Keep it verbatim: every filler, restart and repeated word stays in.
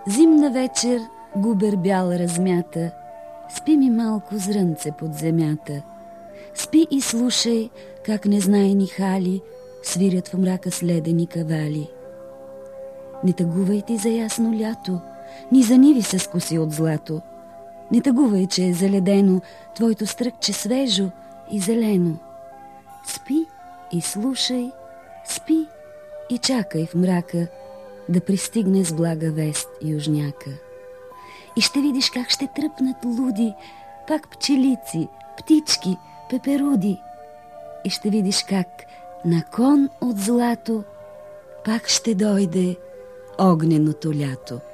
Зимна вечер губер бял размята, спи ми малко зрънце под земята. Спи и слушай как незнайни хали свирят в мрака следени кавали. Не тъгувай ти за ясно лято, ни за ниви се скуси от злато. Не тъгувай, че е заледено твоето стръкче свежо и зелено. Спи и слушай, спи и чакай в мрака да пристигне с блага вест южняка. И ще видиш как ще тръпнат луди пак пчелици, птички, пеперуди. И ще видиш как на кон от злато пак ще дойде огненото лято.